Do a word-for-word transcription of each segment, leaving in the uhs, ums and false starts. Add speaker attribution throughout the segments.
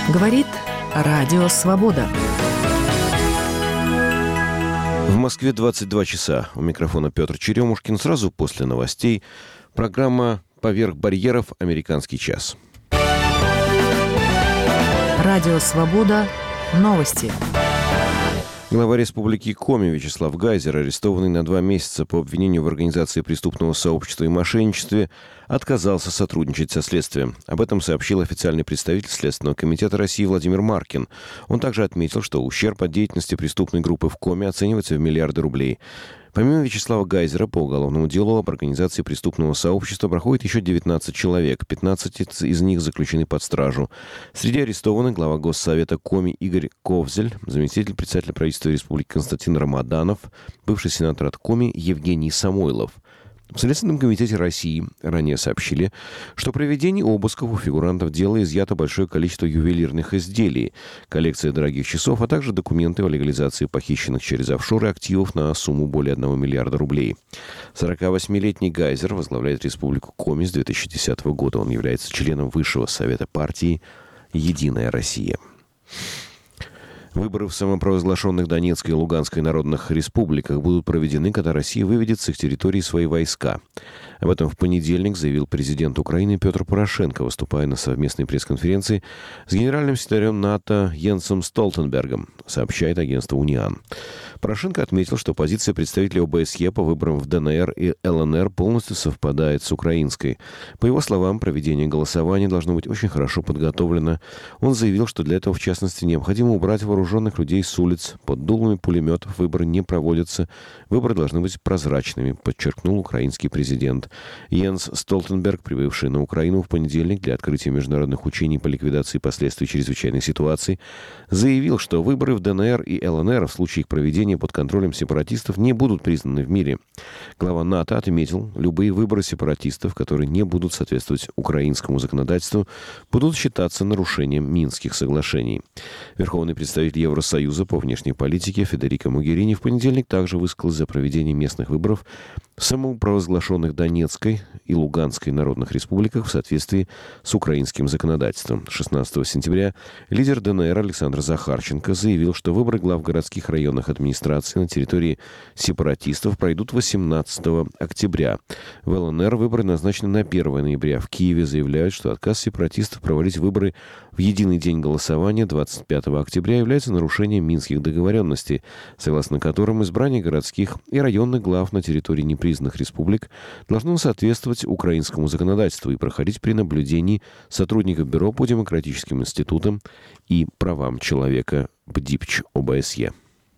Speaker 1: Говорит Радио Свобода.
Speaker 2: В Москве двадцать два часа. У микрофона Петр Черемушкин. Сразу после новостей программа «Поверх барьеров. Американский час».
Speaker 1: Радио Свобода. Новости.
Speaker 2: Глава Республики Коми Вячеслав Гайзер, арестованный на два месяца по обвинению в организации преступного сообщества и мошенничестве, отказался сотрудничать со следствием. Об этом сообщил официальный представитель Следственного комитета России Владимир Маркин. Он также отметил, что ущерб от деятельности преступной группы в Коми оценивается в миллиарды рублей. Помимо Вячеслава Гайзера, по уголовному делу об организации преступного сообщества проходит еще девятнадцать человек, пятнадцать из них заключены под стражу. Среди арестованных глава Госсовета Коми Игорь Ковзель, заместитель председателя правительства Республики Константин Рамаданов, бывший сенатор от Коми Евгений Самойлов. В Следственном комитете России ранее сообщили, что при проведении обысков у фигурантов дела изъято большое количество ювелирных изделий, коллекция дорогих часов, а также документы о легализации похищенных через офшоры активов на сумму более одного миллиарда рублей. сорокавосьмилетний Гайзер возглавляет Республику Коми с две тысячи десятого года. Он является членом Высшего совета партии «Единая Россия». Выборы в самопровозглашенных Донецкой и Луганской народных республиках будут проведены, когда Россия выведет с их территории свои войска. Об этом в понедельник заявил президент Украины Петр Порошенко, выступая на совместной пресс-конференции с генеральным секретарем НАТО Йенсом Столтенбергом, сообщает агентство «Униан». Порошенко отметил, что позиция представителей ОБСЕ по выборам в ДНР и ЛНР полностью совпадает с украинской. По его словам, проведение голосования должно быть очень хорошо подготовлено. Он заявил, что для этого, в частности, необходимо убрать вооруженных людей с улиц. Под дулами пулеметов выборы не проводятся. Выборы должны быть прозрачными, подчеркнул украинский президент. Йенс Столтенберг, прибывший на Украину в понедельник для открытия международных учений по ликвидации последствий чрезвычайной ситуации, заявил, что выборы в ДНР и ЛНР в случае их проведения под контролем сепаратистов не будут признаны в мире. Глава НАТО отметил, любые выборы сепаратистов, которые не будут соответствовать украинскому законодательству, будут считаться нарушением Минских соглашений. Верховный представитель Евросоюза по внешней политике Федерико Могерини в понедельник также высказался за проведение местных выборов в самопровозглашенных Донецкой и Луганской народных республиках в соответствии с украинским законодательством. шестнадцатого сентября лидер ДНР Александр Захарченко заявил, что выборы глав городских районных администраций на территории сепаратистов пройдут восемнадцатого октября. В ЛНР выборы назначены на первое ноября. В Киеве заявляют, что отказ сепаратистов проводить выборы в единый день голосования двадцать пятого октября является нарушением минских договоренностей, согласно которым избрание городских и районных глав на территории непризнанных республик должно соответствовать украинскому законодательству и проходить при наблюдении сотрудников Бюро по демократическим институтам и правам человека БДИПЧ ОБСЕ.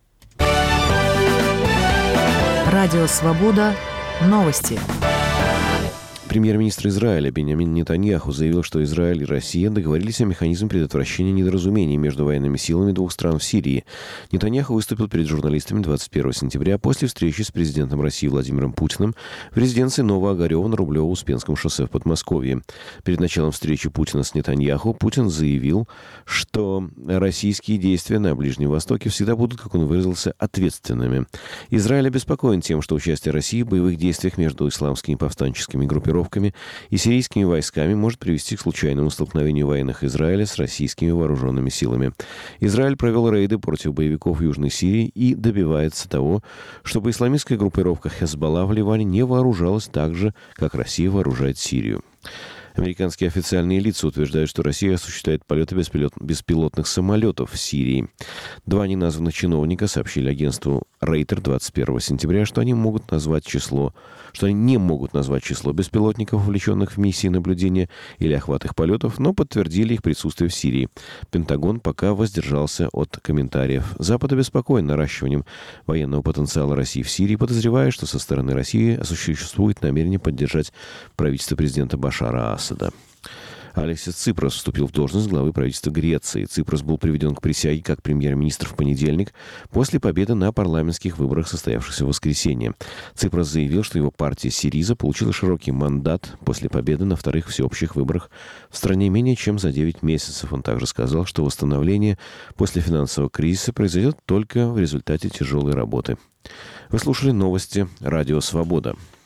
Speaker 1: Радио Свобода. Новости.
Speaker 2: Премьер-министр Израиля Биньямин Нетаньяху заявил, что Израиль и Россия договорились о механизме предотвращения недоразумений между военными силами двух стран в Сирии. Нетаньяху выступил перед журналистами двадцать первого сентября после встречи с президентом России Владимиром Путиным в резиденции Новоогарева на Рублево-Успенском шоссе в Подмосковье. Перед началом встречи Путина с Нетаньяху Путин заявил, что российские действия на Ближнем Востоке всегда будут, как он выразился, ответственными. Израиль обеспокоен тем, что участие России в боевых действиях между исламскими повстанческими группировками и сирийскими войсками может привести к случайному столкновению военных Израиля с российскими вооруженными силами. Израиль провел рейды против боевиков Южной Сирии и добивается того, чтобы исламистская группировка Хезболла в Ливане не вооружалась так же, как Россия вооружает Сирию. Американские официальные лица утверждают, что Россия осуществляет полеты беспилот... беспилотных самолетов в Сирии. Два неназванных чиновника сообщили агентству Рейтер двадцать первого сентября, что они могут назвать число, что они не могут назвать число беспилотников, вовлеченных в миссии наблюдения или охват их полетов, но подтвердили их присутствие в Сирии. Пентагон пока воздержался от комментариев. Запад обеспокоен наращиванием военного потенциала России в Сирии, подозревая, что со стороны России существует намерение поддержать правительство президента Башара Асада. Алексис Ципрос вступил в должность главы правительства Греции. Ципрос был приведен к присяге как премьер-министр в понедельник после победы на парламентских выборах, состоявшихся в воскресенье. Ципрос заявил, что его партия Сириза получила широкий мандат после победы на вторых всеобщих выборах в стране менее чем за девять месяцев. Он также сказал, что восстановление после финансового кризиса произойдет только в результате тяжелой работы. Вы слушали новости «Радио Свобода».